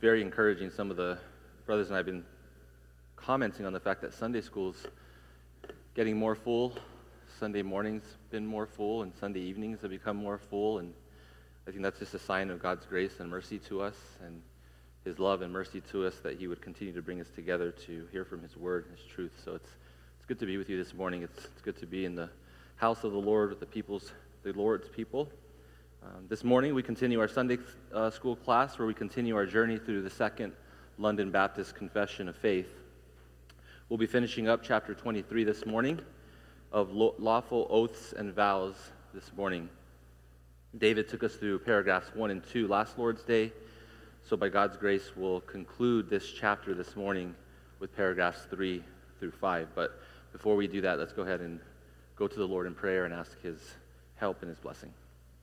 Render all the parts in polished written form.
Very encouraging. Some of the brothers and I have been commenting on the fact that Sunday school's getting more full. Sunday mornings been more full, and Sunday evenings have become more full, and I think that's just a sign of God's grace and mercy to us, and His love and mercy to us, that He would continue to bring us together to hear from His Word and His truth. So it's good to be with you this morning. It's good to be in the house of the Lord with the Lord's people. This morning we continue our Sunday school class, where we continue our journey through the Second London Baptist Confession of Faith. We'll be finishing up chapter 23 this morning of lawful oaths and vows this morning. David took us through paragraphs 1 and 2 last Lord's Day, so by God's grace we'll conclude this chapter this morning with paragraphs 3 through 5. But before we do that, let's go ahead and go to the Lord in prayer and ask His help and His blessing.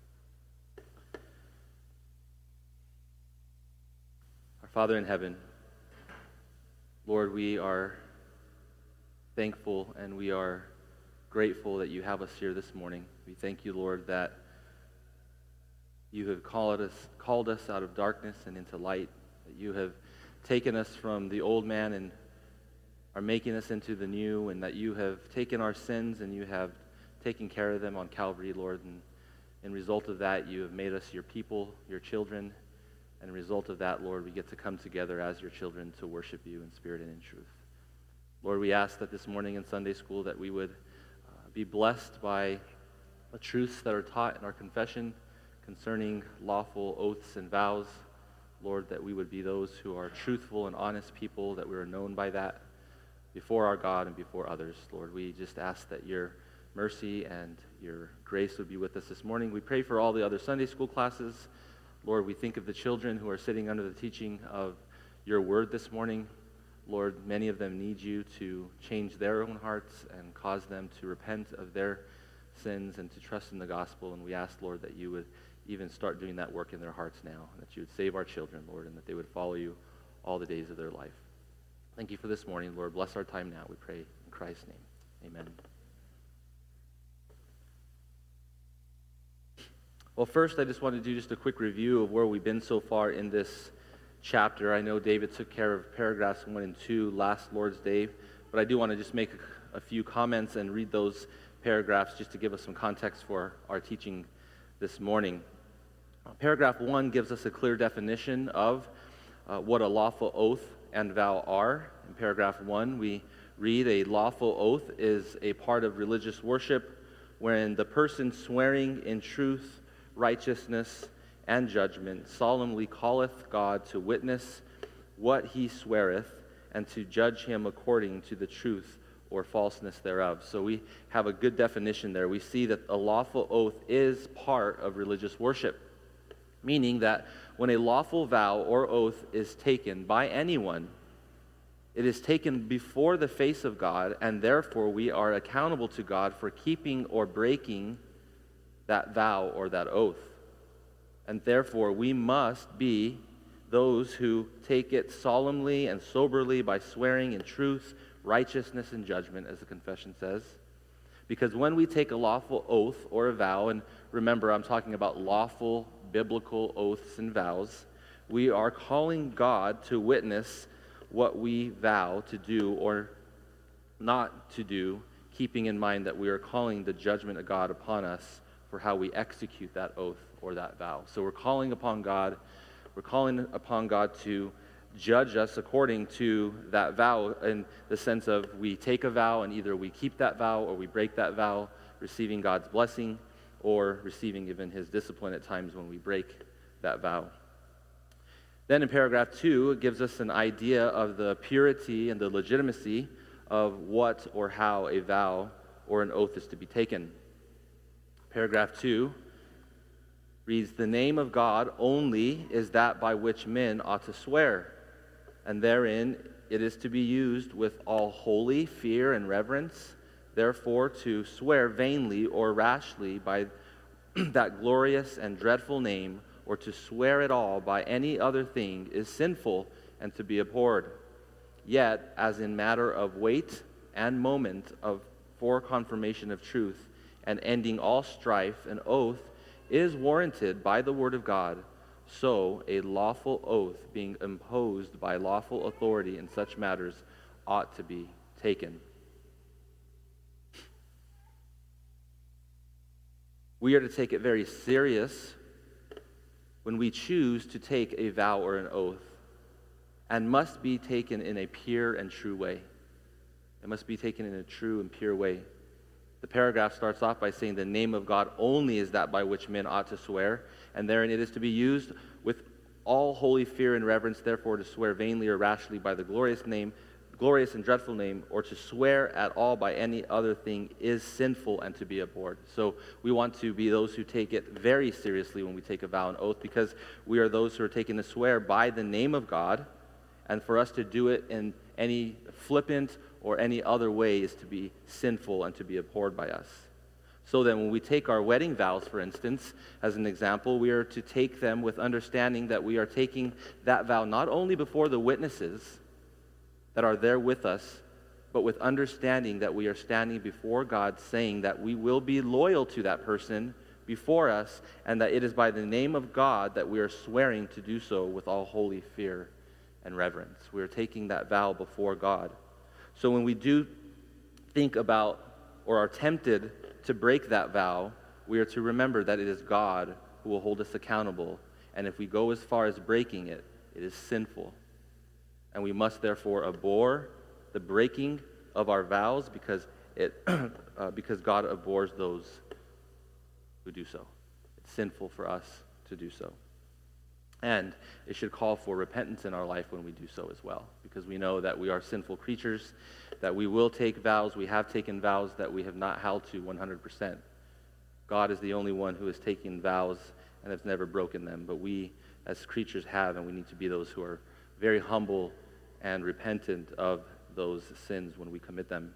Our Father in heaven, Lord, we are thankful and we are grateful that you have us here this morning. We thank you, Lord, that you have called us out of darkness and into light, that you have taken us from the old man and are making us into the new, and that you have taken our sins and you have taken care of them on Calvary, Lord. And in result of that, you have made us your people, your children. And in result of that, Lord, we get to come together as your children to worship you in spirit and in truth. Lord, we ask that this morning in Sunday school that we would be blessed by the truths that are taught in our confession concerning lawful oaths and vows. Lord, that we would be those who are truthful and honest people, that we are known by that before our God and before others. Lord, we just ask that your mercy and your grace would be with us this morning. We pray for all the other Sunday school classes. Lord, we think of the children who are sitting under the teaching of your word this morning. Lord, many of them need you to change their own hearts and cause them to repent of their sins and to trust in the gospel. And we ask, Lord, that you would even start doing that work in their hearts now, and that you would save our children, Lord, and that they would follow you all the days of their life. Thank you for this morning, Lord. Bless our time now, we pray in Christ's name. Amen. Well, first, I just want to do just a quick review of where we've been so far in this chapter. I know David took care of paragraphs 1 and 2 last Lord's Day, but I do want to just make a few comments and read those paragraphs just to give us some context for our teaching this morning. Paragraph 1 gives us a clear definition of what a lawful oath and vow are. In paragraph 1, we read, a lawful oath is a part of religious worship wherein the person swearing in truth, righteousness, and judgment solemnly calleth God to witness what he sweareth, and to judge him according to the truth or falseness thereof. So we have a good definition there. We see that a lawful oath is part of religious worship, meaning that when a lawful vow or oath is taken by anyone, it is taken before the face of God, and therefore we are accountable to God for keeping or breaking that vow or that oath. And therefore, we must be those who take it solemnly and soberly by swearing in truth, righteousness, and judgment, as the confession says. Because when we take a lawful oath or a vow, and remember, I'm talking about lawful biblical oaths and vows, we are calling God to witness what we vow to do or not to do, keeping in mind that we are calling the judgment of God upon us for how we execute that oath or that vow. So we're calling upon God to judge us according to that vow, in the sense of we take a vow and either we keep that vow or we break that vow, receiving God's blessing or receiving even his discipline at times when we break that vow. Then in paragraph 2, it gives us an idea of the purity and the legitimacy of what or how a vow or an oath is to be taken. Paragraph 2 reads, the name of God only is that by which men ought to swear, and therein it is to be used with all holy fear and reverence. Therefore, to swear vainly or rashly by that glorious and dreadful name, or to swear at all by any other thing, is sinful and to be abhorred. Yet, as in matter of weight and moment for confirmation of truth, and ending all strife, an oath is warranted by the word of God, so a lawful oath being imposed by lawful authority in such matters ought to be taken. We are to take it very serious when we choose to take a vow or an oath, and must be taken in a pure and true way. It must be taken in a true and pure way. The paragraph starts off by saying the name of God only is that by which men ought to swear, and therein it is to be used with all holy fear and reverence, therefore to swear vainly or rashly by the glorious and dreadful name, or to swear at all by any other thing is sinful and to be abhorred. So we want to be those who take it very seriously when we take a vow and oath, because we are those who are taking to swear by the name of God, and for us to do it in any flippant or any other way is to be sinful and to be abhorred by us. So then when we take our wedding vows, for instance, as an example, we are to take them with understanding that we are taking that vow not only before the witnesses that are there with us, but with understanding that we are standing before God saying that we will be loyal to that person before us, and that it is by the name of God that we are swearing to do so with all holy fear and reverence. We are taking that vow before God. So when we do think about or are tempted to break that vow, we are to remember that it is God who will hold us accountable. And if we go as far as breaking it, it is sinful. And we must therefore abhor the breaking of our vows because God abhors those who do so. It's sinful for us to do so. And it should call for repentance in our life when we do so as well, because we know that we are sinful creatures, that we will take vows. We have taken vows that we have not held to 100%. God is the only one who has taken vows and has never broken them, but we as creatures have, and we need to be those who are very humble and repentant of those sins when we commit them.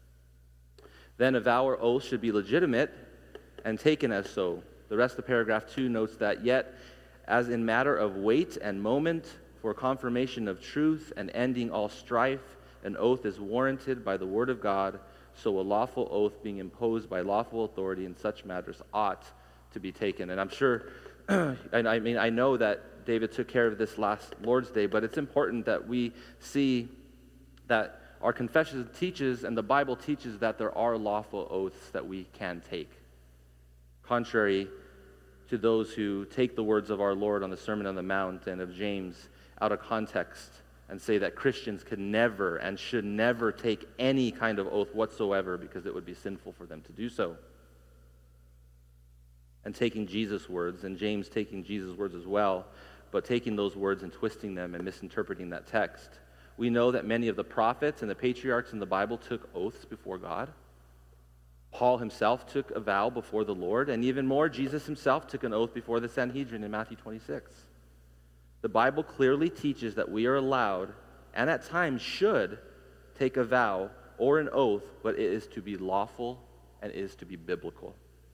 Then a vow or oath should be legitimate and taken as so. The rest of paragraph 2 notes that, yet, as in matter of weight and moment, for confirmation of truth and ending all strife, an oath is warranted by the word of God, so a lawful oath being imposed by lawful authority in such matters ought to be taken. And I'm sure, I know that David took care of this last Lord's Day, but it's important that we see that our confession teaches and the Bible teaches that there are lawful oaths that we can take. Contrary to those who take the words of our Lord on the Sermon on the Mount and of James out of context and say that Christians can never and should never take any kind of oath whatsoever because it would be sinful for them to do so. And taking Jesus' words, and James taking Jesus' words as well, but taking those words and twisting them and misinterpreting that text. We know that many of the prophets and the patriarchs in the Bible took oaths before God. Paul himself took a vow before the Lord, and even more, Jesus himself took an oath before the Sanhedrin in Matthew 26. The Bible clearly teaches that we are allowed, and at times should, take a vow or an oath, but it is to be lawful and it is to be biblical.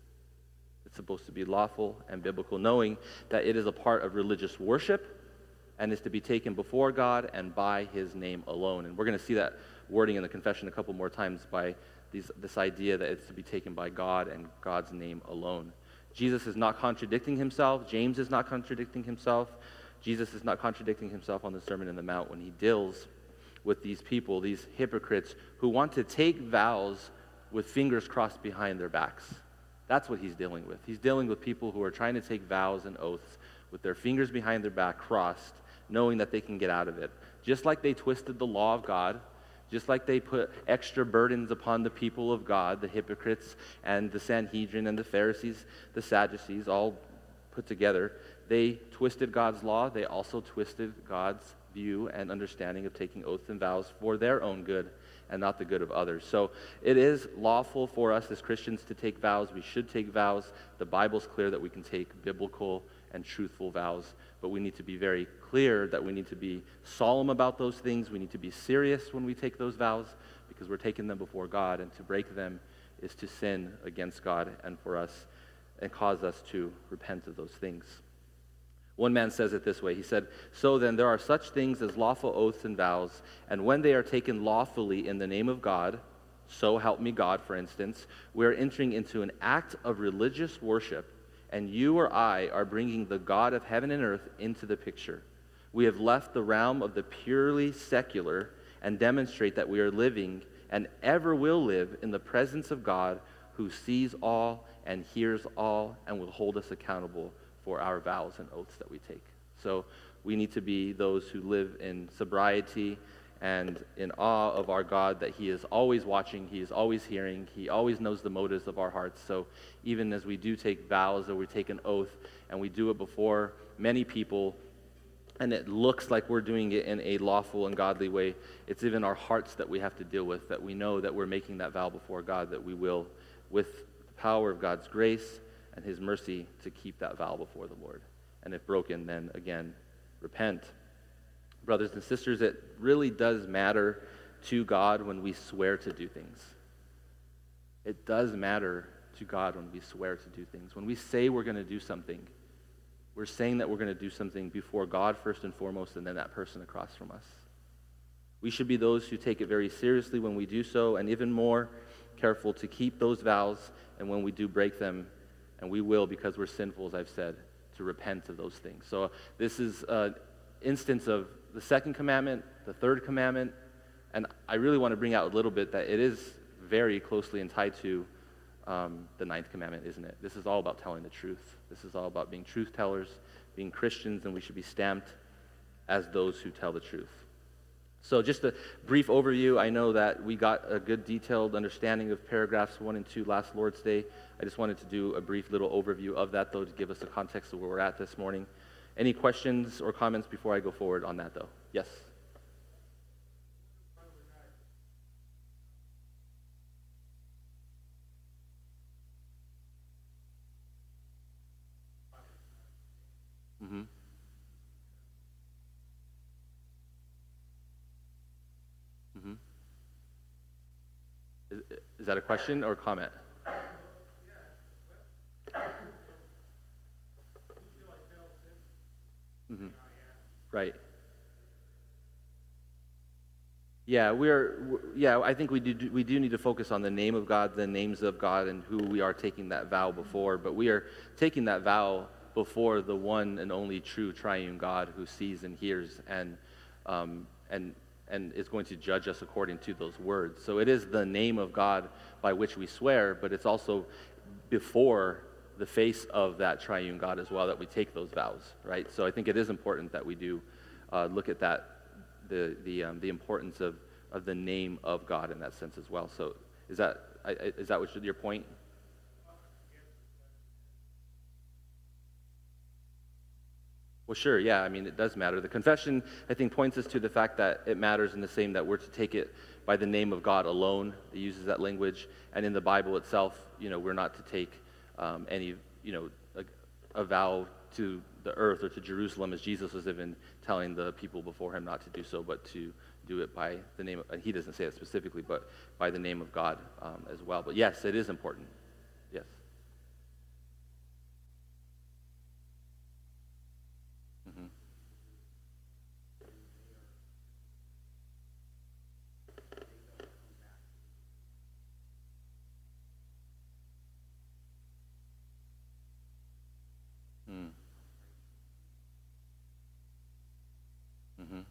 It's supposed to be lawful and biblical, knowing that it is a part of religious worship and is to be taken before God and by his name alone. And we're going to see that wording in the confession a couple more times by this idea that it's to be taken by God and God's name alone. Jesus is not contradicting himself. James is not contradicting himself. Jesus is not contradicting himself on the Sermon on the Mount when he deals with these people, these hypocrites who want to take vows with fingers crossed behind their backs. That's what he's dealing with. He's dealing with people who are trying to take vows and oaths with their fingers behind their back crossed, knowing that they can get out of it. Just like they twisted the law of God, just like they put extra burdens upon the people of God, the hypocrites and the Sanhedrin and the Pharisees, the Sadducees, all put together, they twisted God's law. They also twisted God's view and understanding of taking oaths and vows for their own good and not the good of others. So it is lawful for us as Christians to take vows. We should take vows. The Bible's clear that we can take biblical and truthful vows, but we need to be very clear that we need to be solemn about those things. We need to be serious when we take those vows because we're taking them before God, and to break them is to sin against God and for us and cause us to repent of those things. One man says it this way. He said, "So then there are such things as lawful oaths and vows, and when they are taken lawfully in the name of God, so help me God, for instance, we are entering into an act of religious worship, and you or I are bringing the God of heaven and earth into the picture. We have left the realm of the purely secular and demonstrate that we are living and ever will live in the presence of God who sees all and hears all and will hold us accountable for our vows and oaths that we take. So we need to be those who live in sobriety and in awe of our God, that he is always watching, he is always hearing, he always knows the motives of our hearts. So even as we do take vows or we take an oath and we do it before many people, and it looks like we're doing it in a lawful and godly way, it's even our hearts that we have to deal with, that we know that we're making that vow before God, that we will, with the power of God's grace and his mercy, to keep that vow before the Lord. And if broken, then again, repent. Brothers and sisters, it really does matter to God when we swear to do things. It does matter to God when we swear to do things. When we say we're going to do something, we're saying that we're going to do something before God first and foremost, and then that person across from us. We should be those who take it very seriously when we do so, and even more careful to keep those vows, and when we do break them, and we will, because we're sinful, as I've said, to repent of those things. So this is an instance of the second commandment, the third commandment, and I really want to bring out a little bit that it is very closely tied to the ninth commandment, isn't it? This is all about telling the truth. This is all about being truth tellers, being Christians, and we should be stamped as those who tell the truth. So just a brief overview. I know that we got a good detailed understanding of paragraphs 1 and 2 last Lord's Day. I just wanted to do a brief little overview of that, though, to give us a context of where we're at this morning. Any questions or comments before I go forward on that, though? Yes? Mm-hmm. Mm-hmm. Is that a question or a comment? Mm-hmm. Right. Yeah, I think we do need to focus on the name of God, the names of God, and who we are taking that vow before. But we are taking that vow before the one and only true triune God who sees and hears um, and is going to judge us according to those words. So it is the name of God by which we swear, but it's also before the face of that triune God as well that we take those vows, right? So I think it is important that we do look at that, the importance of the name of God in that sense as well. So is that what your point? Well, sure, yeah. I mean, it does matter. The confession, I think, points us to the fact that it matters in the same that we're to take it by the name of God alone. It uses that language, and in the Bible itself, we're not to take any, a vow to the earth or to Jerusalem, as Jesus was even telling the people before him not to do so, but to do it by the name of, and he doesn't say it specifically, but by the name of God as well. But yes, it is important. Yes. Mm-hmm. Mm. Mm-hmm.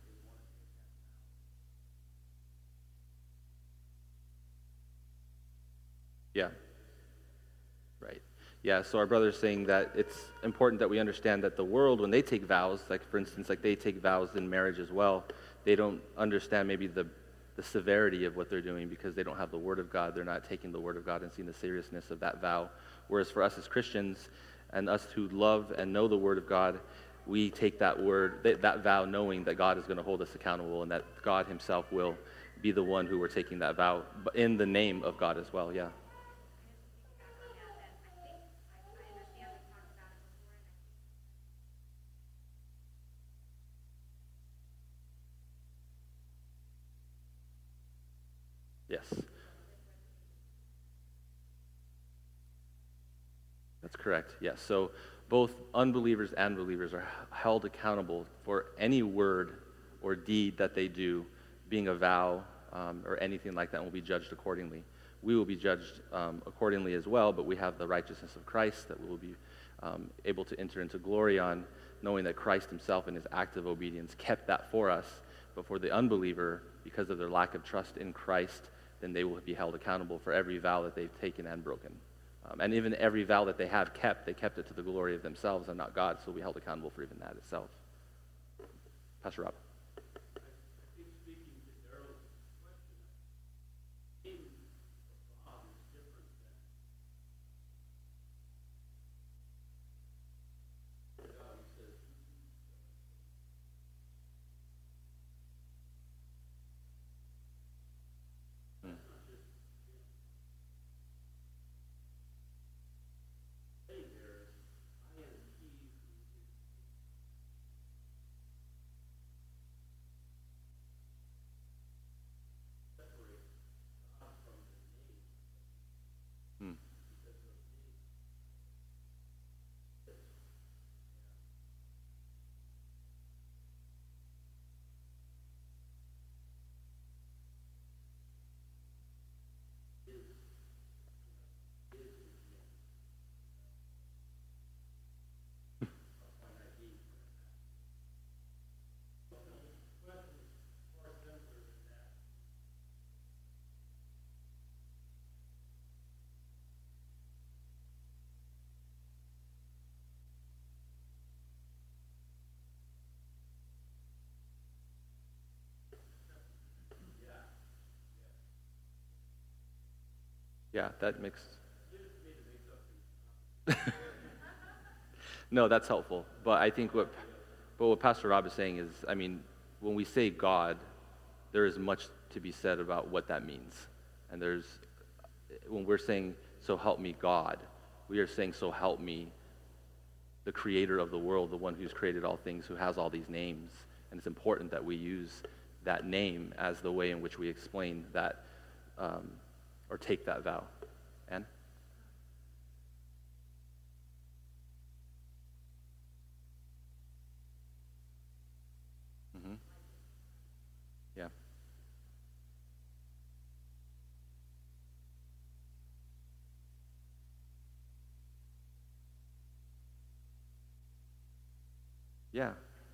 Yeah. Right. Yeah, so our brother's saying that it's important that we understand that the world, when they take vows, like for instance, like they take vows in marriage as well, they don't understand maybe the severity of what they're doing because they don't have the Word of God. They're not taking the Word of God and seeing the seriousness of that vow. Whereas for us as Christians and us who love and know the Word of God, we take that word, that vow, knowing that God is going to hold us accountable and that God himself will be the one who we're taking that vow in the name of God as well, yeah. Yes. That's correct. Yes. So both unbelievers and believers are held accountable for any word or deed that they do, being a vow or anything like that, and will be judged accordingly. We will be judged accordingly as well, but we have the righteousness of Christ that we will be able to enter into glory on, knowing that Christ himself in his act of obedience kept that for us. But for the unbeliever, because of their lack of trust in Christ, then they will be held accountable for every vow that they've taken and broken. And even every vow that they have kept, they kept it to the glory of themselves and not God, so we'll be held accountable for even that itself. Pastor Rob. Hmm. Yeah, that makes... No, that's helpful. But I think what Pastor Rob is saying is, I mean, when we say God, there is much to be said about what that means. And when we're saying, so help me God, we are saying, so help me the creator of the world, the one who's created all things, who has all these names. And it's important that we use that name as the way in which we explain that, or take that vow. Anne? Mm-hmm. Yeah. Yeah.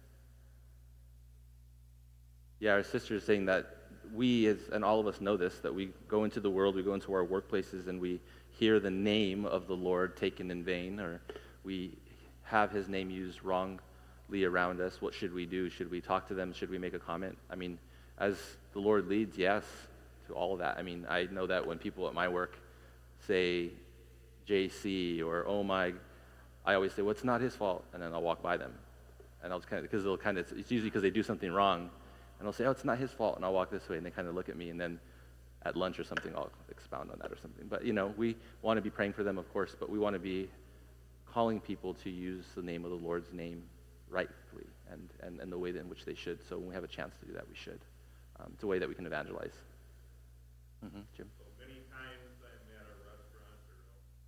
Yeah, our sister is saying that and all of us know this, that we go into the world, we go into our workplaces, and we hear the name of the Lord taken in vain, or we have his name used wrongly around us. What should we do? Should we talk to them? Should we make a comment? I mean, as the Lord leads, yes, to all of that. I mean, I know that when people at my work say JC or oh my, I always say, well, it's not his fault, and then I'll walk by them. And I'll just it's usually because they do something wrong, and I'll say, oh, it's not his fault, and I'll walk this way, and they kind of look at me, and then at lunch or something, I'll expound on that or something. But, we want to be praying for them, of course, but we want to be calling people to use the name of the Lord's name rightfully and the way in which they should. So when we have a chance to do that, we should. It's a way that we can evangelize. Mm-hmm. Jim? So many times I'm at a restaurant or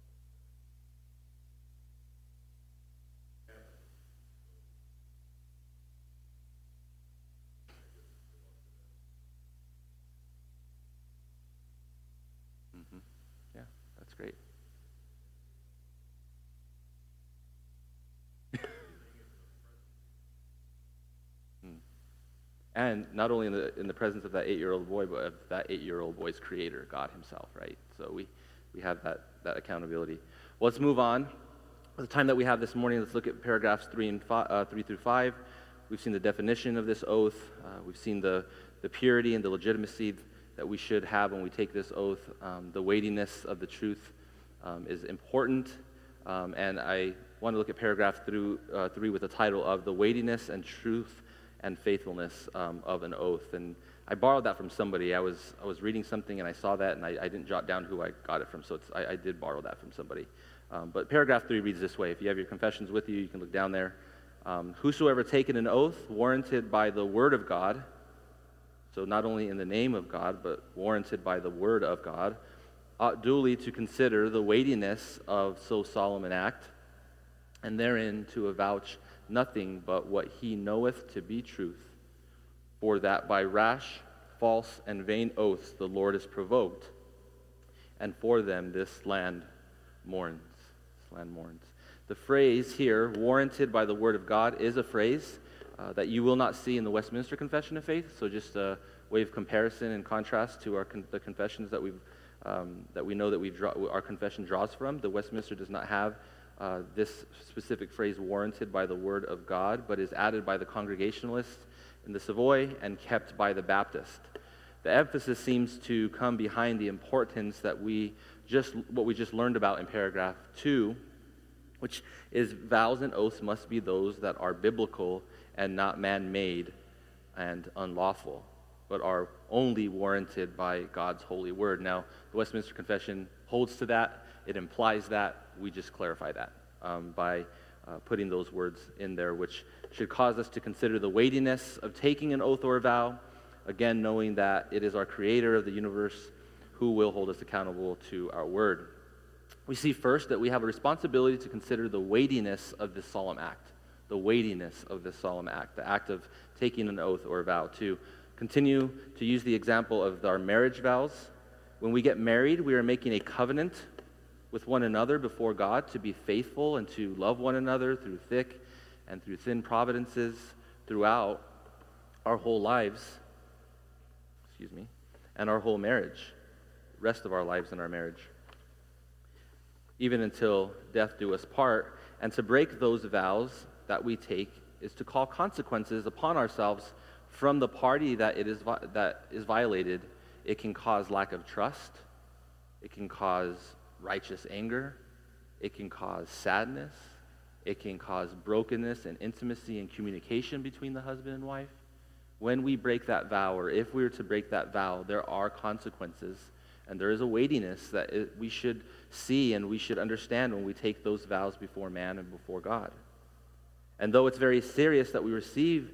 Mm-hmm. Yeah, that's great. Mm. And not only in the presence of that 8-year-old boy, but of that 8-year-old boy's creator, God himself, right? So we have that accountability. Well, let's move on. The time that we have this morning, let's look at paragraphs 3 through 5. We've seen the definition of this oath. We've seen the purity and the legitimacy that we should have when we take this oath. The weightiness of the truth is important. And I want to look at paragraph 3 with the title of The Weightiness and Truth and Faithfulness of an Oath. And I borrowed that from somebody. I was reading something and I saw that, and I didn't jot down who I got it from, so I did borrow that from somebody. But paragraph 3 reads this way. If you have your confessions with you, you can look down there. Whosoever taken an oath warranted by the word of God, so not only in the name of God, but warranted by the word of God, ought duly to consider the weightiness of so solemn an act, and therein to avouch nothing but what he knoweth to be truth, for that by rash, false, and vain oaths the Lord is provoked, and for them this land mourns. The phrase here, warranted by the Word of God, is a phrase that you will not see in the Westminster Confession of Faith. So just a way of comparison and contrast to the confessions that we know that our confession draws from. The Westminster does not have this specific phrase, warranted by the Word of God, but is added by the Congregationalists in the Savoy and kept by the Baptist. The emphasis seems to come behind the importance that what we just learned about in paragraph 2, which is vows and oaths must be those that are biblical and not man-made and unlawful, but are only warranted by God's holy word. Now, the Westminster Confession holds to that. It implies that. We just clarify that by putting those words in there, which should cause us to consider the weightiness of taking an oath or a vow, again, knowing that it is our Creator of the universe who will hold us accountable to our word. We see first that we have a responsibility to consider the weightiness of this solemn act. The weightiness of this solemn act, the act of taking an oath or a vow. To continue to use the example of our marriage vows, when we get married, we are making a covenant with one another before God to be faithful and to love one another through thick and through thin providences throughout our whole lives, and our whole marriage, rest of our lives in our marriage, even until death do us part. And to break those vows that we take is to call consequences upon ourselves from the party that is violated. It can cause lack of trust. It can cause righteous anger. It can cause sadness. It can cause brokenness and intimacy and communication between the husband and wife. When we break that vow, or if we were to break that vow, there are consequences, and there is a weightiness that we should see and we should understand when we take those vows before man and before God. And though it's very serious that we receive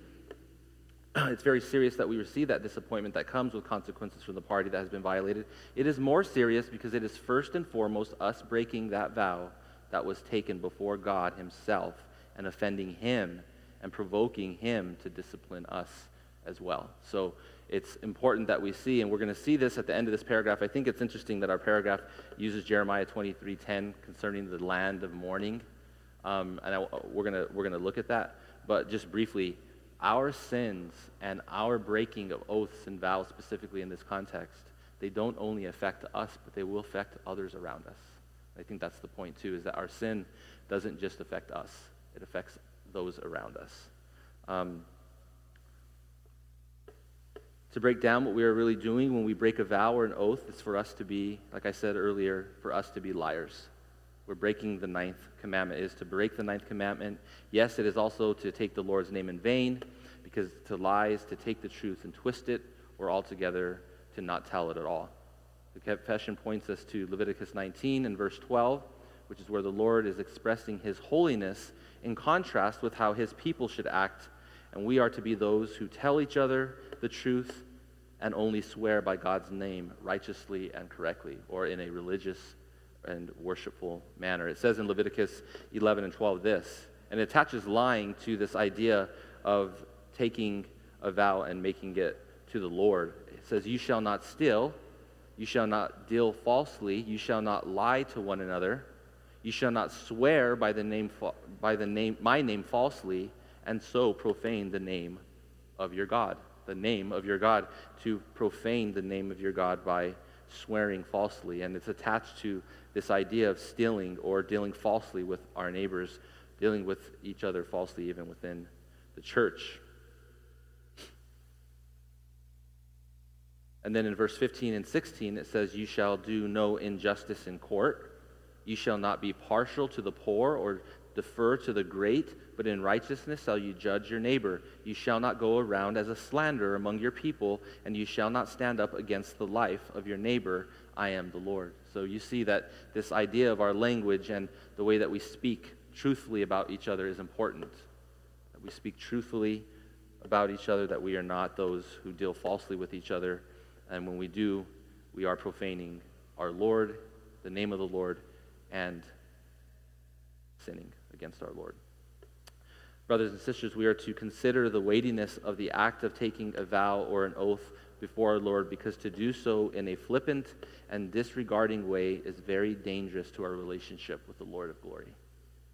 that disappointment that comes with consequences from the party that has been violated, it is more serious because it is first and foremost us breaking that vow that was taken before God himself and offending him and provoking him to discipline us as well. So it's important that we see, and we're going to see this at the end of this paragraph. I think it's interesting that our paragraph uses Jeremiah 23:10 concerning the land of mourning, we're going to look at that. But just briefly, our sins and our breaking of oaths and vows, specifically in this context, they don't only affect us, but they will affect others around us. I think that's the point too, is that our sin doesn't just affect us; it affects those around us. To break down what we are really doing when we break a vow or an oath is for us to be, like I said earlier, for us to be liars. We're breaking the 9th commandment. It is to break the 9th commandment. Yes, it is also to take the Lord's name in vain, because to lie is to take the truth and twist it, or altogether to not tell it at all. The confession points us to Leviticus 19 and verse 12, which is where the Lord is expressing his holiness in contrast with how his people should act. And we are to be those who tell each other the truth and only swear by God's name righteously and correctly, or in a religious and worshipful manner. It says in Leviticus 11 and 12 this, and it attaches lying to this idea of taking a vow and making it to the Lord. It says, "You shall not steal, you shall not deal falsely, you shall not lie to one another, you shall not swear by my name falsely, and so profane the name of your God." The name of your God, to profane the name of your God by swearing falsely. And it's attached to this idea of stealing or dealing falsely with our neighbors, dealing with each other falsely even within the church. And then in verse 15 and 16 it says, "You shall do no injustice in court. You shall not be partial to the poor or defer to the great, but in righteousness shall you judge your neighbor. You shall not go around as a slanderer among your people, and you shall not stand up against the life of your neighbor. I am the Lord." So you see that this idea of our language and the way that we speak truthfully about each other is important. That we speak truthfully about each other, that we are not those who deal falsely with each other. And when we do, we are profaning our Lord, the name of the Lord, and sinning against our Lord. Brothers and sisters, we are to consider the weightiness of the act of taking a vow or an oath before our Lord, because to do so in a flippant and disregarding way is very dangerous to our relationship with the Lord of glory.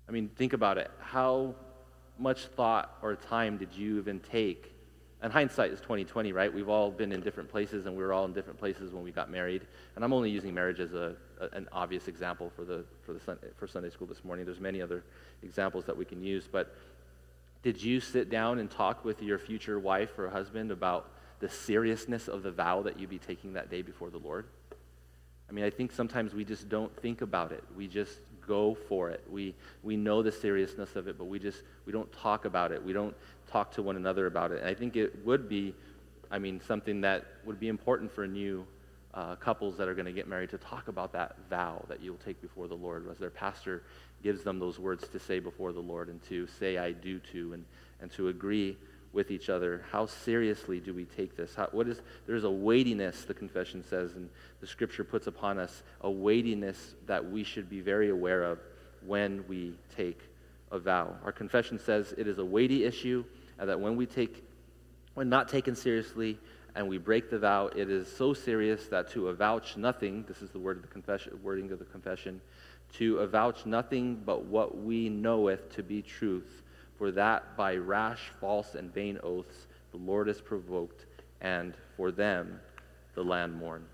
I mean, think about it. How much thought or time did you even take? And hindsight is 2020, right? We've all been in different places, and we were all in different places when we got married. And I'm only using marriage as an obvious example for Sunday school this morning. There's many other examples that we can use. But did you sit down and talk with your future wife or husband about the seriousness of the vow that you'd be taking that day before the Lord? I mean, I think sometimes we just don't think about it. We just go for it. We know the seriousness of it, but we don't talk about it. We don't talk to one another about it. And I think it would be, something that would be important for new couples that are going to get married to talk about that vow that you'll take before the Lord, as their pastor gives them those words to say before the Lord and to say I do to, and to agree with each other. How seriously do we take this? There's a weightiness, the confession says, and the scripture puts upon us a weightiness that we should be very aware of when we take a vow. Our confession says it is a weighty issue, and that when not taken seriously and we break the vow, it is so serious that to avouch nothing, this is the wording of the confession, to avouch nothing but what we knoweth to be truth, for that by rash, false, and vain oaths the Lord is provoked, and for them the land mourns.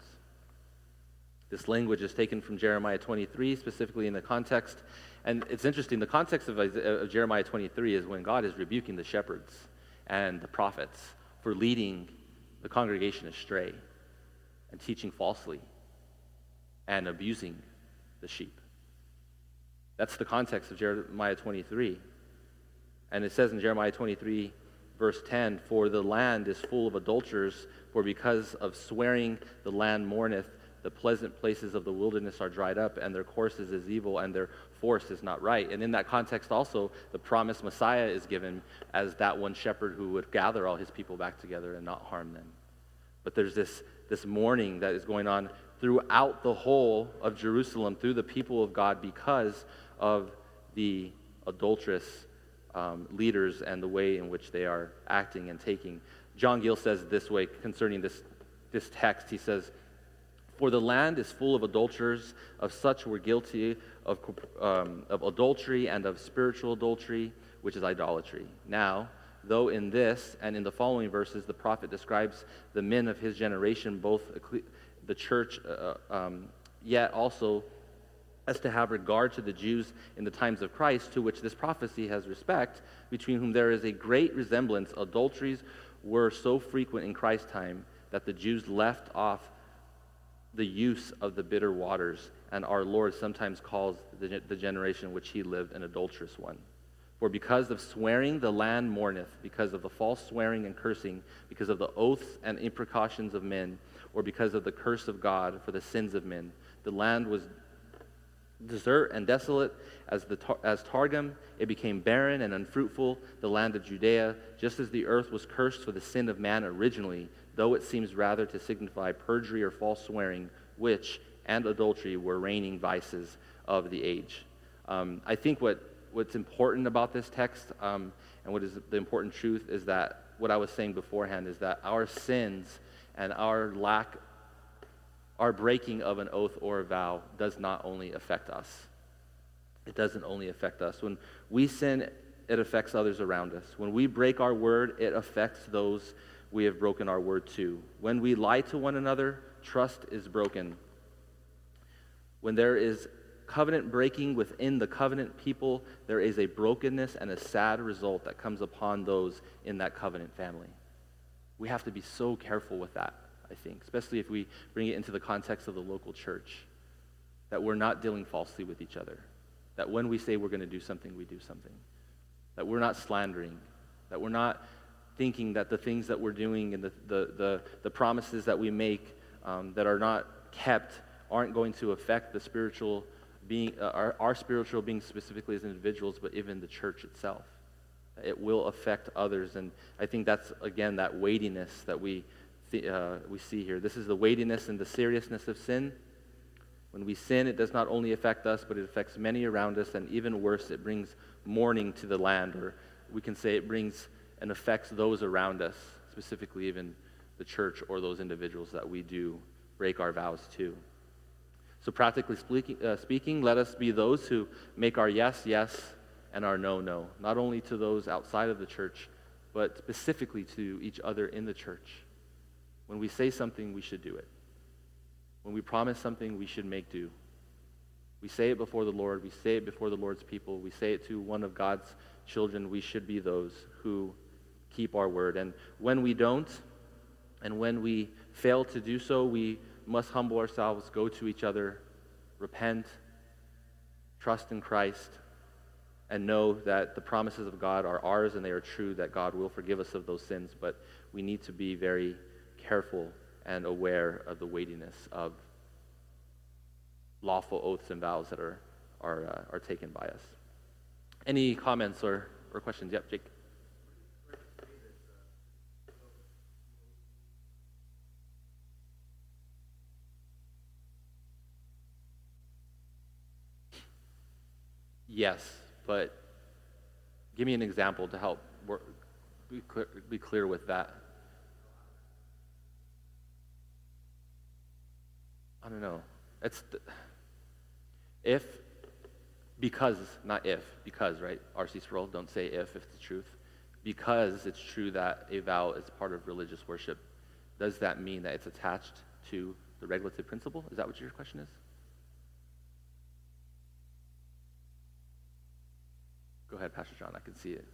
This language is taken from Jeremiah 23, specifically in the context. And it's interesting, the context of Jeremiah 23 is when God is rebuking the shepherds and the prophets for leading the congregation astray and teaching falsely and abusing the sheep. That's the context of Jeremiah 23. And it says in Jeremiah 23, verse 10, for the land is full of adulterers, for because of swearing the land mourneth, the pleasant places of the wilderness are dried up, and their courses is evil, and their force is not right. And in that context also, the promised Messiah is given as that one shepherd who would gather all his people back together and not harm them. But there's this mourning that is going on throughout the whole of Jerusalem, through the people of God, because of the adulterous leaders and the way in which they are acting and taking. John Gill says this way concerning this text. He says, for the land is full of adulterers, of such were guilty of adultery and of spiritual adultery, which is idolatry. Now, though in this and in the following verses the prophet describes the men of his generation, both the church, yet also as to have regard to the Jews in the times of Christ, to which this prophecy has respect, between whom there is a great resemblance. Adulteries were so frequent in Christ's time that the Jews left off the use of the bitter waters, and our Lord sometimes calls the generation in which he lived an adulterous one. For because of swearing the land mourneth, because of the false swearing and cursing, because of the oaths and imprecations of men, or because of the curse of God for the sins of men, the land was desert and desolate as Targum. It became barren and unfruitful, the land of Judea, just as the earth was cursed for the sin of man originally, though it seems rather to signify perjury or false swearing, which and adultery were reigning vices of the age. I think what's important about this text, and what is the important truth, is that what I was saying beforehand is that our sins and our breaking of an oath or a vow does not only affect us. It doesn't only affect us. When we sin, it affects others around us. When we break our word, it affects those we have broken our word to. When we lie to one another, trust is broken. When there is covenant breaking within the covenant people, there is a brokenness and a sad result that comes upon those in that covenant family. We have to be so careful with that, I think, especially if we bring it into the context of the local church, that we're not dealing falsely with each other, that when we say we're going to do something, we do something, that we're not slandering, that we're not thinking that the things that we're doing and the promises that we make that are not kept aren't going to affect the spiritual being, our spiritual being specifically as individuals, but even the church itself. It will affect others, and I think that's, again, that weightiness that we see here. This is the weightiness and the seriousness of sin. When we sin, it does not only affect us, but it affects many around us, and even worse, it brings mourning to the land, or we can say it brings and affects those around us, specifically even the church or those individuals that we do break our vows to. So practically speaking, let us be those who make our yes, yes, and our no, not only to those outside of the church, but specifically to each other in the church. When we say something, we should do it. When we promise something, we should make do. We say it before the Lord. We say it before the Lord's people. We say it to one of God's children. We should be those who keep our word. And when we don't, and when we fail to do so, we must humble ourselves, go to each other, repent, trust in Christ, and know that the promises of God are ours and they are true, that God will forgive us of those sins. But we need to be very careful and aware of the weightiness of lawful oaths and vows that are taken by us. Any comments or questions? Yep, Jake. Yes, but give me an example to help be clear with that. I don't know. Because, right? R.C. Sproul, don't say if it's the truth. Because it's true that a vow is part of religious worship, does that mean that it's attached to the regulative principle? Is that what your question is? Go ahead, Pastor John, I can see it.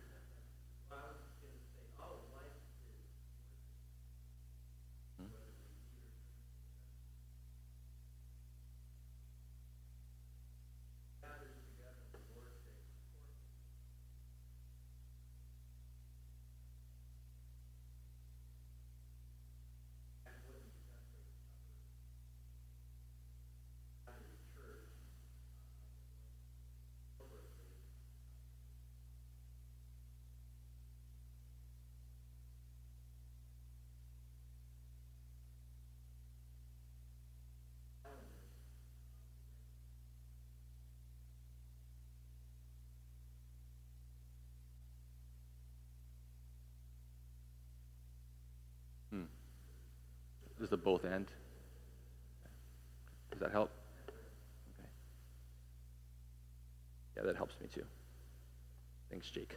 Does the both end? Does that help? Okay. Yeah, that helps me too. Thanks, Jake.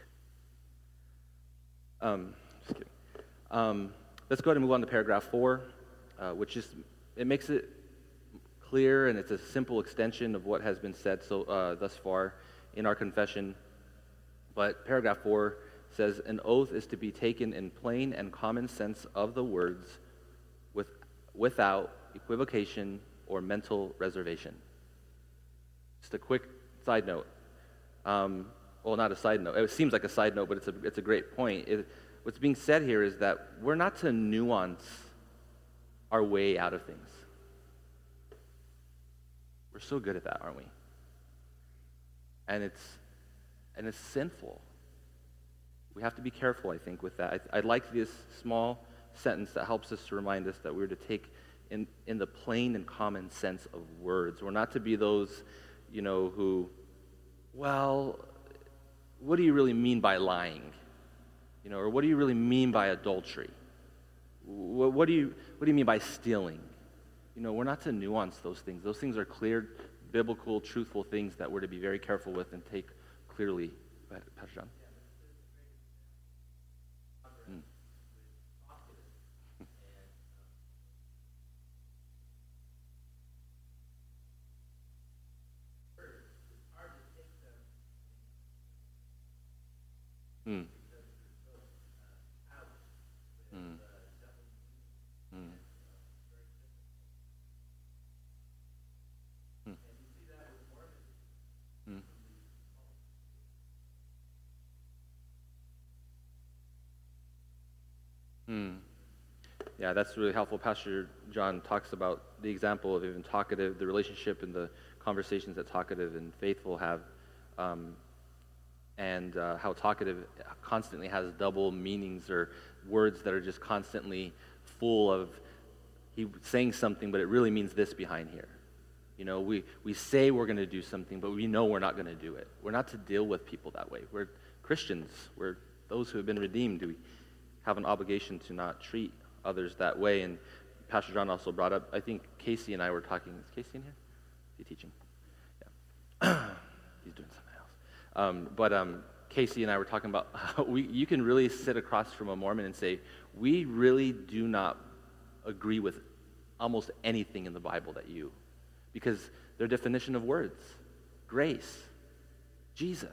Just kidding. Let's go ahead and move on to paragraph 4, which it makes it clear, and it's a simple extension of what has been said thus far in our confession. But paragraph 4 says, an oath is to be taken in plain and common sense of the words, without equivocation or mental reservation. Just a quick side note. Well, not a side note. It seems like a side note, but it's a great point. What's being said here is that we're not to nuance our way out of things. We're so good at that, aren't we? And it's sinful. We have to be careful, I think, with that. I like this small sentence that helps us to remind us that we're to take in the plain and common sense of words. We're not to be those, who, well, what do you really mean by lying? Or what do you really mean by adultery? What do you mean by stealing? We're not to nuance those things. Those things are clear, biblical, truthful things that we're to be very careful with and take clearly. Go ahead, Pastor John. Mm. Mm. Mm. Mm. Mm. Mm. Yeah, that's really helpful. Pastor John talks about the example of even talkative, the relationship and the conversations that talkative and faithful have, and how talkative constantly has double meanings or words that are just constantly full of he saying something, but it really means this behind here. We say we're going to do something, but we know we're not going to do it. We're not to deal with people that way. We're Christians. We're those who have been redeemed. We have an obligation to not treat others that way. And Pastor John also brought up, I think Casey and I were talking. Is Casey in here? Is he teaching? Yeah. He's doing something But Casey and I were talking about how you can really sit across from a Mormon and say, we really do not agree with almost anything in the Bible because their definition of words, grace, Jesus,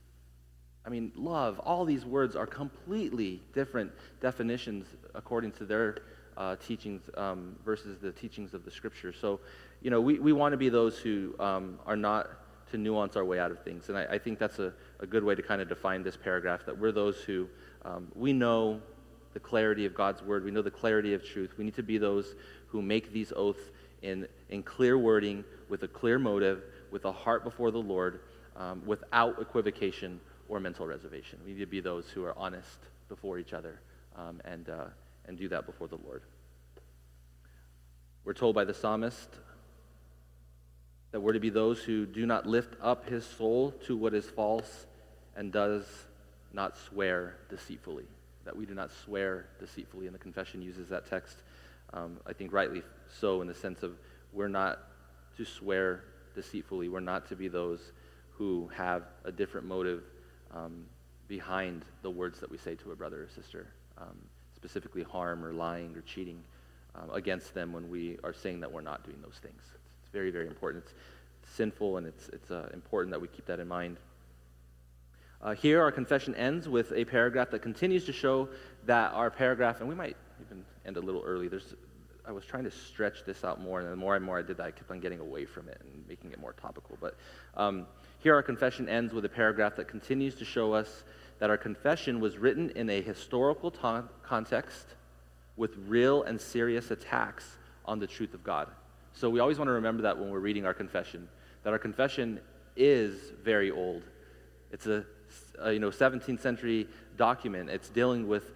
love, all these words are completely different definitions according to their teachings versus the teachings of the Scripture. So, we want to be those who are not to nuance our way out of things. And I think that's a good way to kind of define this paragraph, that we're those who, we know the clarity of God's word, we know the clarity of truth. We need to be those who make these oaths in clear wording, with a clear motive, with a heart before the Lord, without equivocation or mental reservation. We need to be those who are honest before each other and do that before the Lord. We're told by the psalmist that we're to be those who do not lift up his soul to what is false and does not swear deceitfully. That we do not swear deceitfully, and the confession uses that text, I think rightly so, in the sense of we're not to swear deceitfully. We're not to be those who have a different motive behind the words that we say to a brother or sister, specifically harm or lying or cheating against them when we are saying that we're not doing those things. It's very, very important. It's sinful, and it's important that we keep that in mind. Here, our confession ends with a paragraph that continues to show that our paragraph, and we might even end a little early. I was trying to stretch this out more, and the more and more I did that, I kept on getting away from it and making it more topical. But here, our confession ends with a paragraph that continues to show us that our confession was written in a historical context with real and serious attacks on the truth of God. So we always want to remember that when we're reading our confession, that our confession is very old. It's a 17th century document. It's dealing with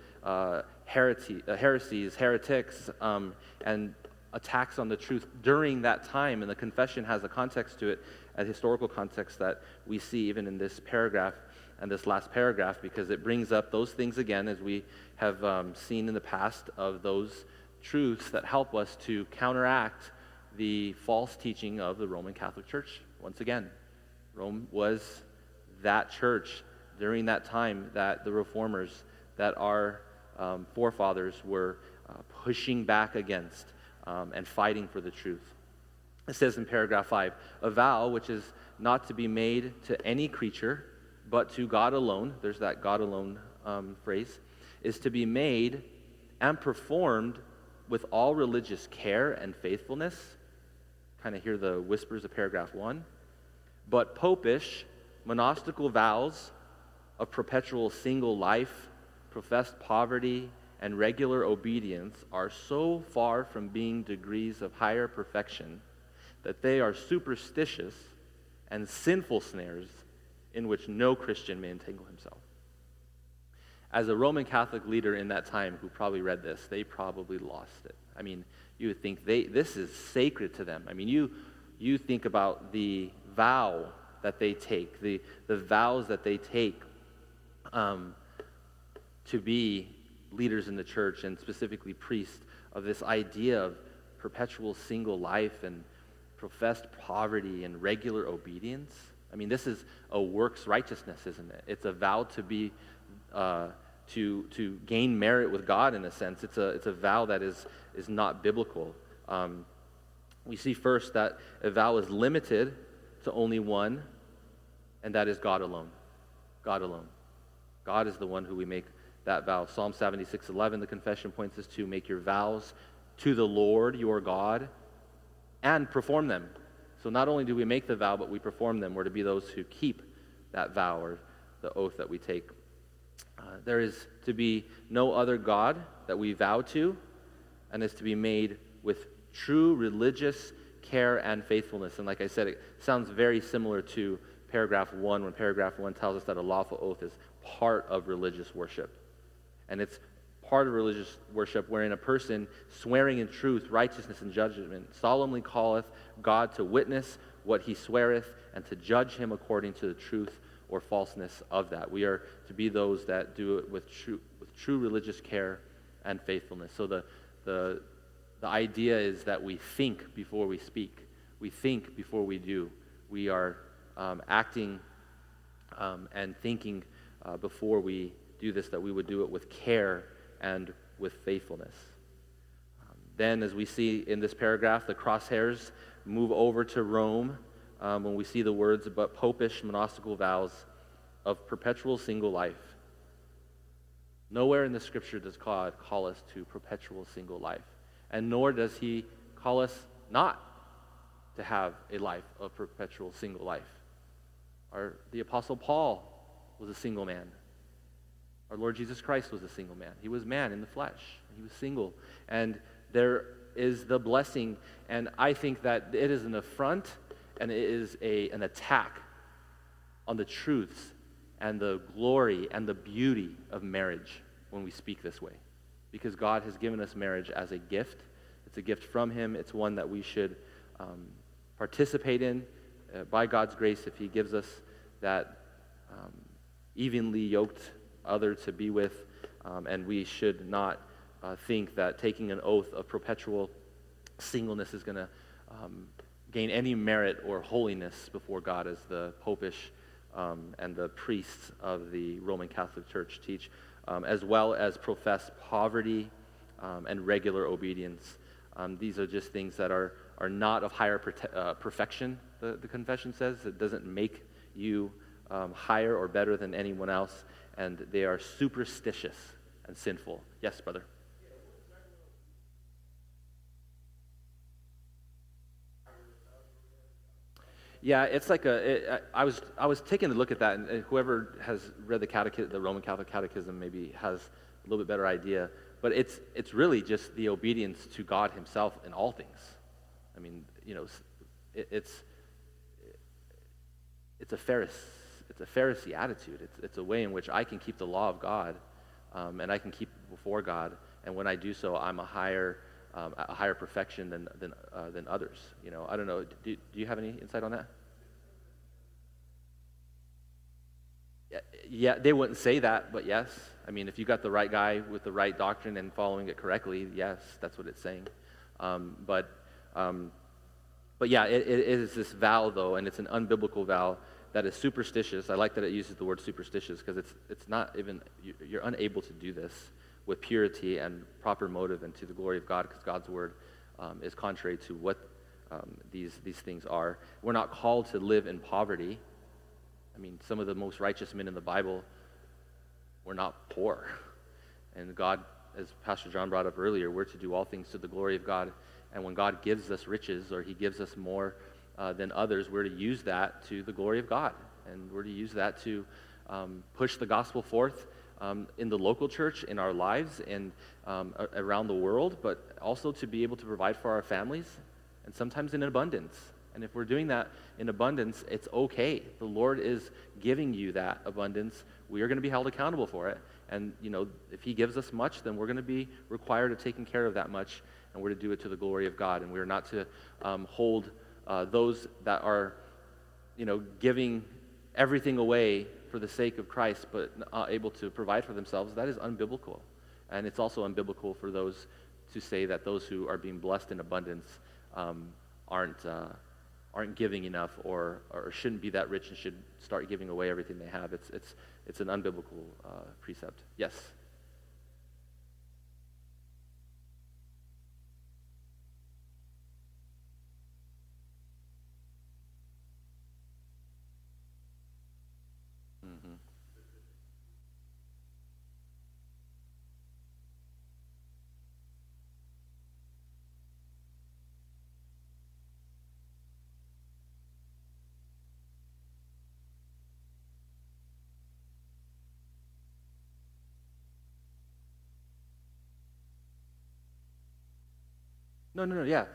heresies, heretics, and attacks on the truth during that time. And the confession has a context to it, a historical context that we see even in this paragraph and this last paragraph, because it brings up those things again, as we have seen in the past, of those truths that help us to counteract the false teaching of the Roman Catholic Church. Once again, Rome was that church during that time that the reformers, that our forefathers were pushing back against and fighting for the truth. It says in paragraph 5, a vow which is not to be made to any creature, but to God alone, there's that God alone phrase, is to be made and performed with all religious care and faithfulness. Kind of hear the whispers of paragraph 1. But popish, monastical vows of perpetual single life, professed poverty, and regular obedience are so far from being degrees of higher perfection that they are superstitious and sinful snares in which no Christian may entangle himself. As a Roman Catholic leader in that time who probably read this, they probably lost it. You would think this is sacred to them. You think about the vow that they take, the vows that they take to be leaders in the church, and specifically priests, of this idea of perpetual single life and professed poverty and regular obedience. This is a works righteousness, isn't it? It's a vow to be to gain merit with God, in a sense. It's a vow that is not biblical. We see first that a vow is limited to only one, and that is God alone. God alone. God is the one who we make that vow. Psalm 76:11, the confession points us to: make your vows to the Lord your God and perform them. So not only do we make the vow, but we perform them. We're to be those who keep that vow, or the oath that we take. There is to be no other God that we vow to, and is to be made with true religious care and faithfulness. And like I said, it sounds very similar to paragraph 1, when paragraph 1 tells us that a lawful oath is part of religious worship. And it's part of religious worship wherein a person, swearing in truth, righteousness, and judgment, solemnly calleth God to witness what he sweareth, and to judge him according to the truth or falseness of that. We are to be those that do it with true religious care and faithfulness. So the idea is that we think before we speak. We think before we do. We are acting and thinking before we do this, that we would do it with care and with faithfulness. Then, as we see in this paragraph, the crosshairs move over to Rome when we see the words about popish monastical vows of perpetual single life. Nowhere in the Scripture does God call us to perpetual single life, and nor does he call us not to have a life of perpetual single life. The Apostle Paul was a single man. Our Lord Jesus Christ was a single man. He was man in the flesh. He was single. And there is the blessing, and I think that it is an affront and it is an attack on the truths and the glory and the beauty of marriage when we speak this way. Because God has given us marriage as a gift. It's a gift from him. It's one that we should participate in by God's grace if he gives us that evenly yoked other to be with, and we should not think that taking an oath of perpetual singleness is going to gain any merit or holiness before God, as the popish and the priests of the Roman Catholic Church teach, as well as profess poverty and regular obedience. These are just things that are not of higher perfection, the confession says. It doesn't make you higher or better than anyone else, and they are superstitious and sinful. Yes, brother? Yeah, it's like I was taking a look at that, and whoever has read the Roman Catholic Catechism maybe has a little bit better idea. But it's really just the obedience to God himself in all things. I mean, it's a Pharisee attitude. It's a way in which I can keep the law of God, and I can keep before God. And when I do so, I'm a higher perfection than others. I don't know. Do you have any insight on that? Yeah, they wouldn't say that, but yes. I mean, if you got the right guy with the right doctrine and following it correctly, yes, that's what it's saying. But yeah, it is this vow though, and it's an unbiblical vow that is superstitious. I like that it uses the word superstitious because it's not even, you're unable to do this with purity and proper motive and to the glory of God, because God's word is contrary to what these things are. We're not called to live in poverty. I mean, some of the most righteous men in the Bible were not poor. And God, as Pastor John brought up earlier, we're to do all things to the glory of God. And when God gives us riches, or he gives us more than others, we're to use that to the glory of God. And we're to use that to push the gospel forth in the local church, in our lives, and around the world, but also to be able to provide for our families, and sometimes in abundance. And if we're doing that in abundance, it's okay. The Lord is giving you that abundance. We are going to be held accountable for it. And, if he gives us much, then we're going to be required of taking care of that much, and we're to do it to the glory of God. And we're not to hold those that are, giving everything away for the sake of Christ, but not able to provide for themselves. That is unbiblical. And it's also unbiblical for those to say that those who are being blessed in abundance aren't giving enough, or shouldn't be that rich and should start giving away everything they have. It's an unbiblical precept. Yes? Mm-hmm. No, yeah.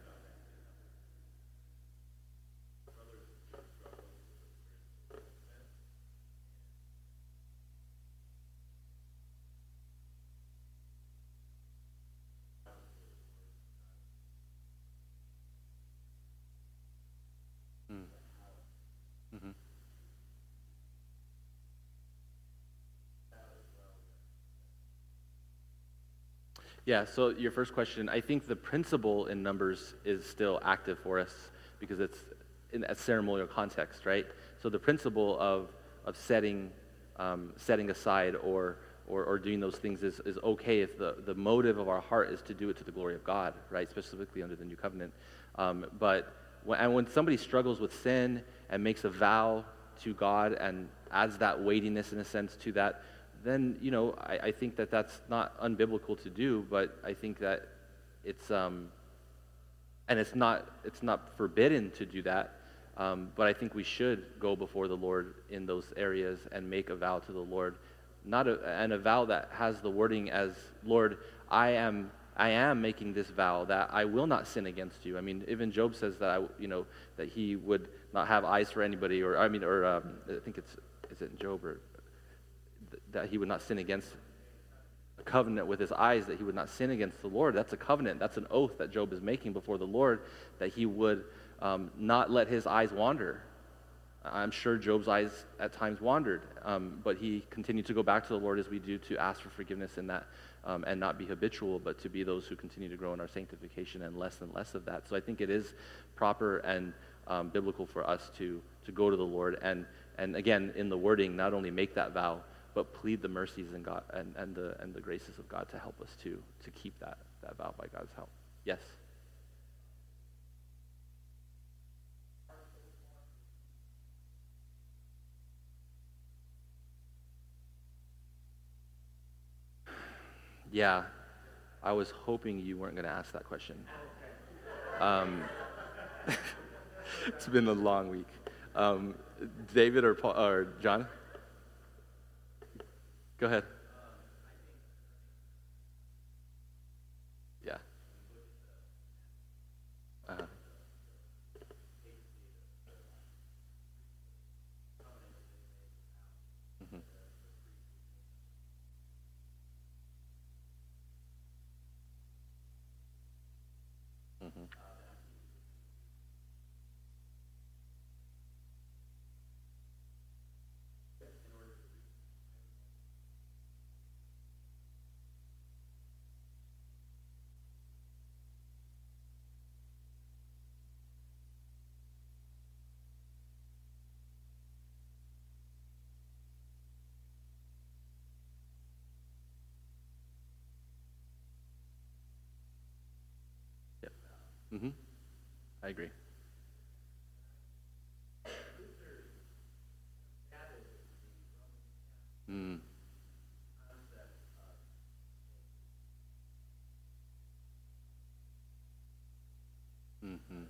Mm. Mm-hmm. Yeah, so your first question, I think the principle in Numbers is still active for us because it's in a ceremonial context, right? So the principle of setting aside or doing those things is okay if the motive of our heart is to do it to the glory of God, right? Specifically under the new covenant. But when somebody struggles with sin and makes a vow to God and adds that weightiness in a sense to that, then I think that that's not unbiblical to do, but I think that it's and it's not forbidden to do that. But I think we should go before the Lord in those areas and make a vow to the Lord, and a vow that has the wording as, Lord, I am making this vow that I will not sin against you. I mean, even Job says that that he would not have eyes for anybody, I think is it in Job, or that he would not sin against a covenant with his eyes, that he would not sin against the Lord. That's a covenant. That's an oath that Job is making before the Lord, that he would not let his eyes wander. I'm sure Job's eyes at times wandered, but he continued to go back to the Lord as we do, to ask for forgiveness in that, and not be habitual, but to be those who continue to grow in our sanctification and less of that. So I think it is proper and biblical for us to go to the Lord and again, in the wording, not only make that vow, but plead the mercies in God and the graces of God to help us to keep that vow by God's help. Yes. Yeah, I was hoping you weren't going to ask that question. It's been a long week. David or Paul, or John? Go ahead. Yeah. Uh-huh. Mm-hmm. Mm-hmm. Yep. Mm-hmm. I agree. Mm. Mm-hmm.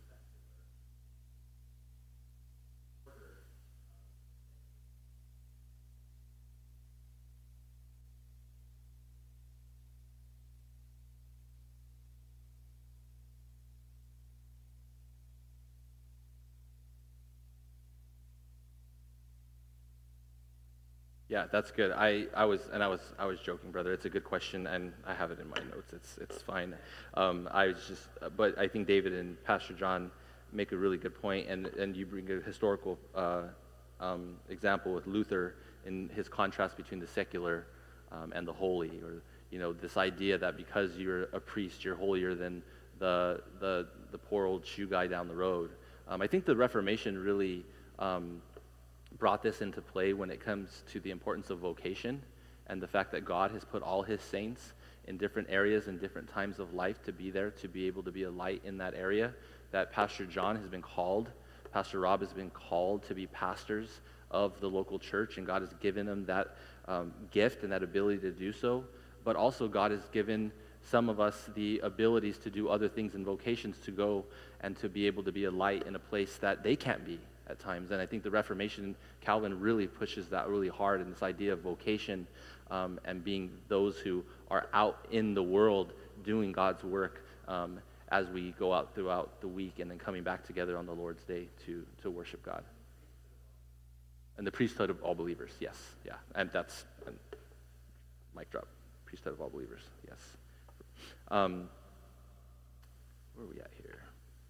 Yeah, that's good. I was joking, brother. It's a good question, and I have it in my notes. It's fine. But I think David and Pastor John make a really good point, and you bring a historical example with Luther in his contrast between the secular and the holy, or this idea that because you're a priest, you're holier than the poor old shoe guy down the road. I think the Reformation really brought this into play when it comes to the importance of vocation and the fact that God has put all his saints in different areas and different times of life to be there, to be able to be a light in that area, that Pastor John has been called, Pastor Rob has been called to be pastors of the local church, and God has given them that gift and that ability to do so, but also God has given some of us the abilities to do other things in vocations, to go and to be able to be a light in a place that they can't be at times. And I think the Reformation, Calvin really pushes that really hard in this idea of vocation, and being those who are out in the world doing God's work, as we go out throughout the week and then coming back together on the Lord's Day to worship God. And the priesthood of all believers, yes, yeah. And that's, mic drop, priesthood of all believers, yes. Where are we at here?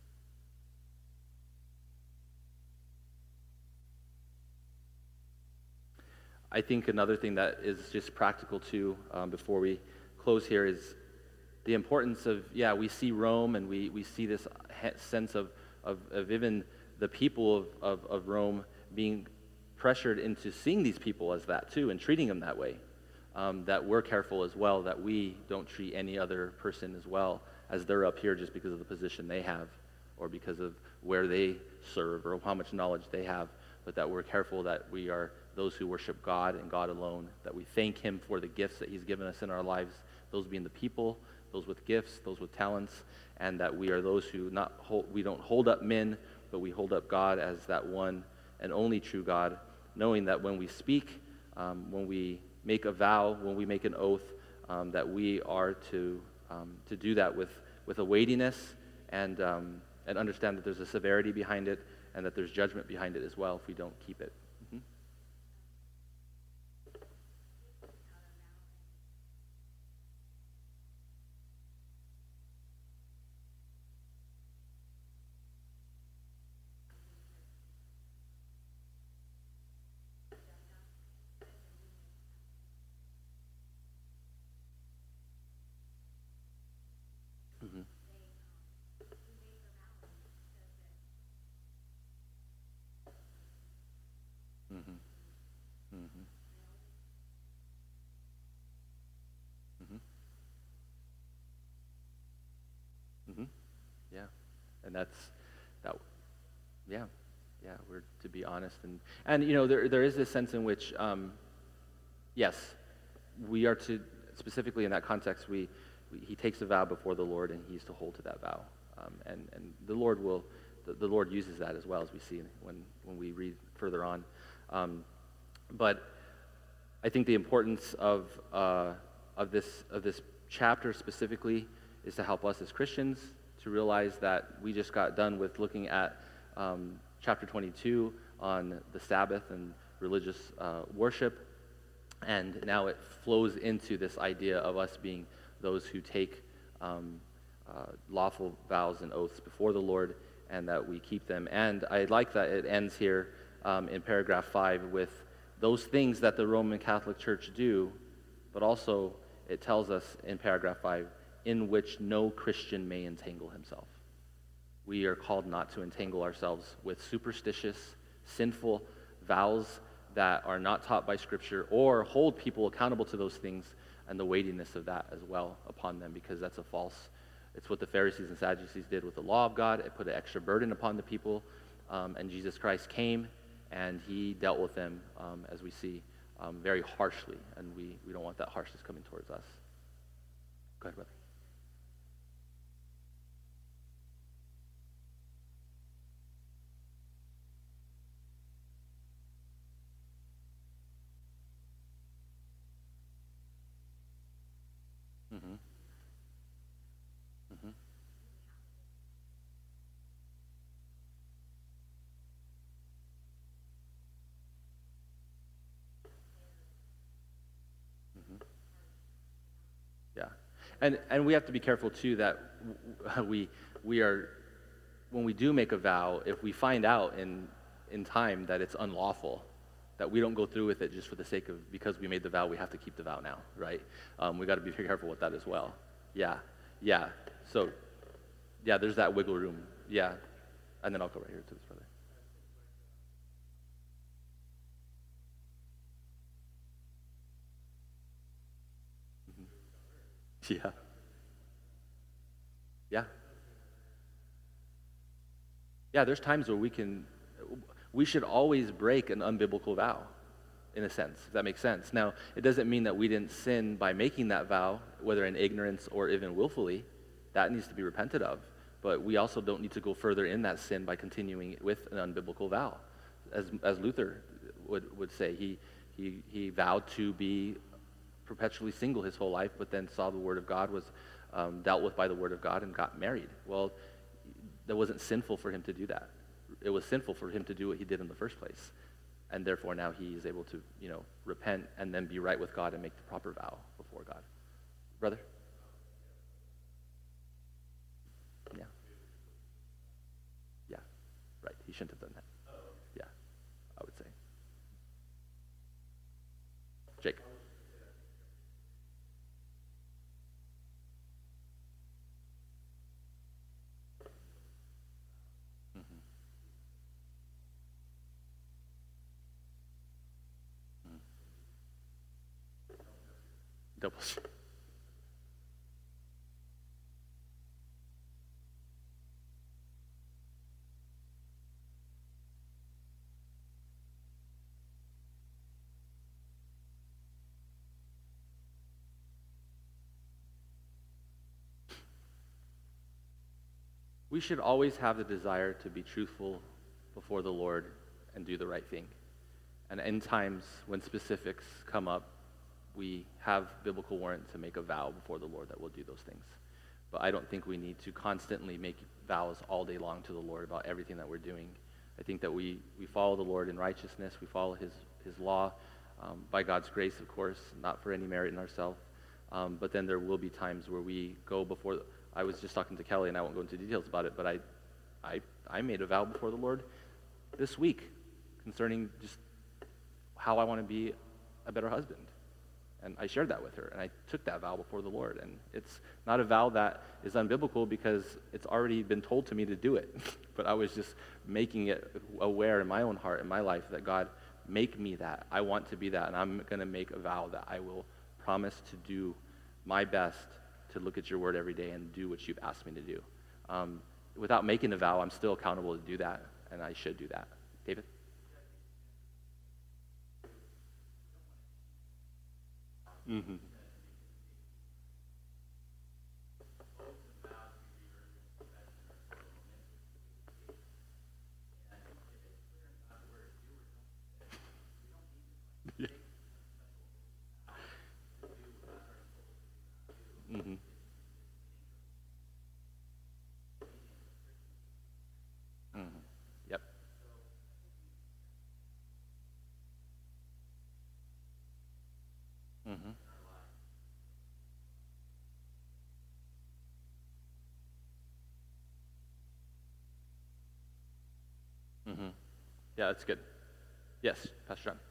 I think another thing that is just practical too, before we close here, is the importance of, we see Rome and we see this sense of even the people of Rome being pressured into seeing these people as that too and treating them that way. That we're careful as well, that we don't treat any other person as well as they're up here just because of the position they have or because of where they serve or how much knowledge they have, but that we're careful that we are those who worship God and God alone, that we thank him for the gifts that he's given us in our lives, those being the people, those with gifts, those with talents, and that we are those who we don't hold up men, but we hold up God as that one and only true God, knowing that when we speak, when we make a vow, when we make an oath, that we are to do that with a weightiness and understand that there's a severity behind it and that there's judgment behind it as well if we don't keep it. Mm-hmm. Mm-hmm. Mm-hmm. Mm-hmm. Mm-hmm. Yeah, and that's that. Yeah, yeah. We're to be honest, and there is this sense in which, yes, we are to specifically in that context. He takes a vow before the Lord, and he's to hold to that vow, and the Lord will. The Lord uses that as well as we see when we read further on, but I think the importance of this chapter specifically is to help us as Christians to realize that we just got done with looking at chapter 22 on the Sabbath and religious worship, and now it flows into this idea of us being those who take lawful vows and oaths before the Lord, and that we keep them. And I like that it ends here in paragraph 5 with those things that the Roman Catholic Church do, but also it tells us in paragraph 5, in which no Christian may entangle himself. We are called not to entangle ourselves with superstitious, sinful vows that are not taught by Scripture, or hold people accountable to those things and the weightiness of that as well upon them, because that's it's what the Pharisees and Sadducees did with the law of God. It put an extra burden upon the people, and Jesus Christ came and he dealt with them, as we see, very harshly, and we don't want that harshness coming towards us. Go ahead, brother. Mm-hmm. Mm-hmm. Mm-hmm. Yeah, and we have to be careful too that we are, when we do make a vow, if we find out in time that it's unlawful, that we don't go through with it just for the sake of, because we made the vow, we have to keep the vow now, right? We got to be very careful with that as well. Yeah, yeah. So, yeah, there's that wiggle room. Yeah, and then I'll go right here to this brother. Mm-hmm. Yeah, yeah, yeah. There's times where we should always break an unbiblical vow, in a sense, if that makes sense. Now, it doesn't mean that we didn't sin by making that vow, whether in ignorance or even willfully. That needs to be repented of. But we also don't need to go further in that sin by continuing with an unbiblical vow. As Luther would say, he vowed to be perpetually single his whole life, but then saw the Word of God was dealt with by the Word of God and got married. Well, that wasn't sinful for him to do that. It was sinful for him to do what he did in the first place. And therefore now he is able to, repent and then be right with God and make the proper vow before God. Brother? Yeah. Yeah. Right. He shouldn't have done that. Yeah, I would say. Jake? Mm-hmm. Double. We should always have the desire to be truthful before the Lord and do the right thing. And in times when specifics come up, we have biblical warrant to make a vow before the Lord that we'll do those things. But I don't think we need to constantly make vows all day long to the Lord about everything that we're doing. I think that we follow the Lord in righteousness. We follow his law by God's grace, of course, not for any merit in ourselves. But then there will be times where we go before. I was just talking to Kelly, and I won't go into details about it, but I made a vow before the Lord this week concerning just how I want to be a better husband. And I shared that with her, and I took that vow before the Lord. And it's not a vow that is unbiblical because it's already been told to me to do it. But I was just making it aware in my own heart, in my life, that God, make me that. I want to be that, and I'm going to make a vow that I will promise to do my best to look at your word every day and do what you've asked me to do. Without making a vow, I'm still accountable to do that, and I should do that. David? Mm-hmm. Yeah. Mm-hmm. Mm-hmm. Yep. Mm-hmm. Mm-hmm. Yeah, that's good. Yes, Pastor John.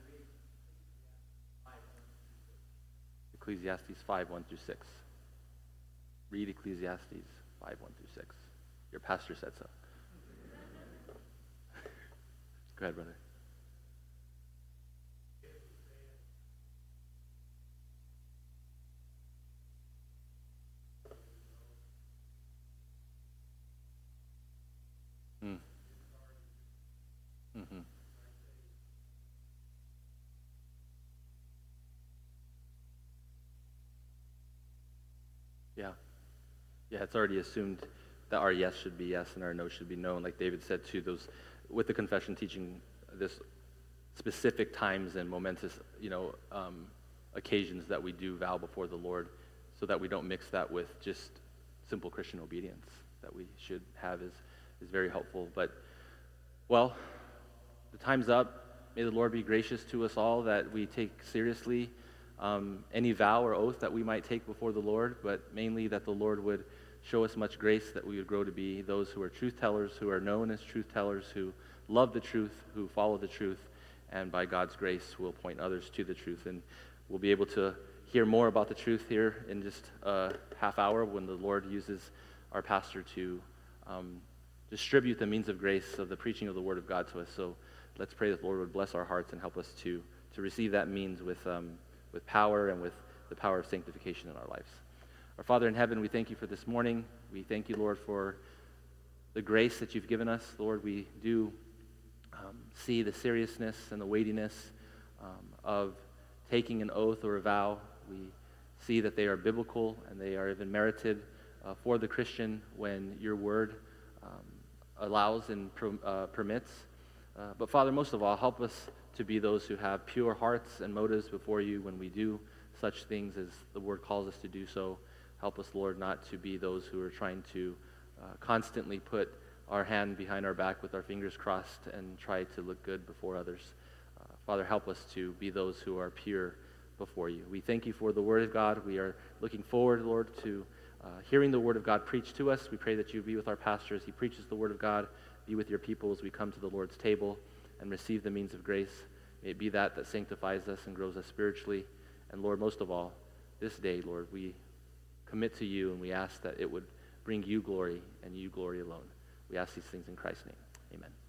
Ecclesiastes 5:1-6. Read Ecclesiastes 5:1-6. Your pastor said so. Go ahead, brother. Mm. Mm-hmm. Yeah. Yeah, it's already assumed that our yes should be yes and our no should be no. And like David said too, those with the confession teaching this specific times and momentous, occasions that we do vow before the Lord, so that we don't mix that with just simple Christian obedience that we should have is very helpful. But well, the time's up. May the Lord be gracious to us all that we take seriously any vow or oath that we might take before the Lord, but mainly that the Lord would show us much grace, that we would grow to be those who are truth tellers, who are known as truth tellers, who love the truth, who follow the truth, and by God's grace will point others to the truth. And we'll be able to hear more about the truth here in just a half hour when the Lord uses our pastor to distribute the means of grace of the preaching of the Word of God to us. So let's pray that the Lord would bless our hearts and help us to receive that means with power and with the power of sanctification in our lives. Our Father in heaven, we thank you for this morning. We thank you, Lord, for the grace that you've given us. Lord, we do see the seriousness and the weightiness of taking an oath or a vow. We see that they are biblical and they are even merited for the Christian when your word allows and permits. But Father, most of all, help us to be those who have pure hearts and motives before you when we do such things as the word calls us to do so. Help us, Lord, not to be those who are trying to constantly put our hand behind our back with our fingers crossed and try to look good before others. Father, help us to be those who are pure before you. We thank you for the word of God. We are looking forward, Lord, to hearing the word of God preached to us. We pray that you be with our pastor as he preaches the word of God. Be with your people as we come to the Lord's table and receive the means of grace. May it be that sanctifies us and grows us spiritually. And Lord, most of all, this day, Lord, we commit to you and we ask that it would bring you glory and you glory alone. We ask these things in Christ's name. Amen.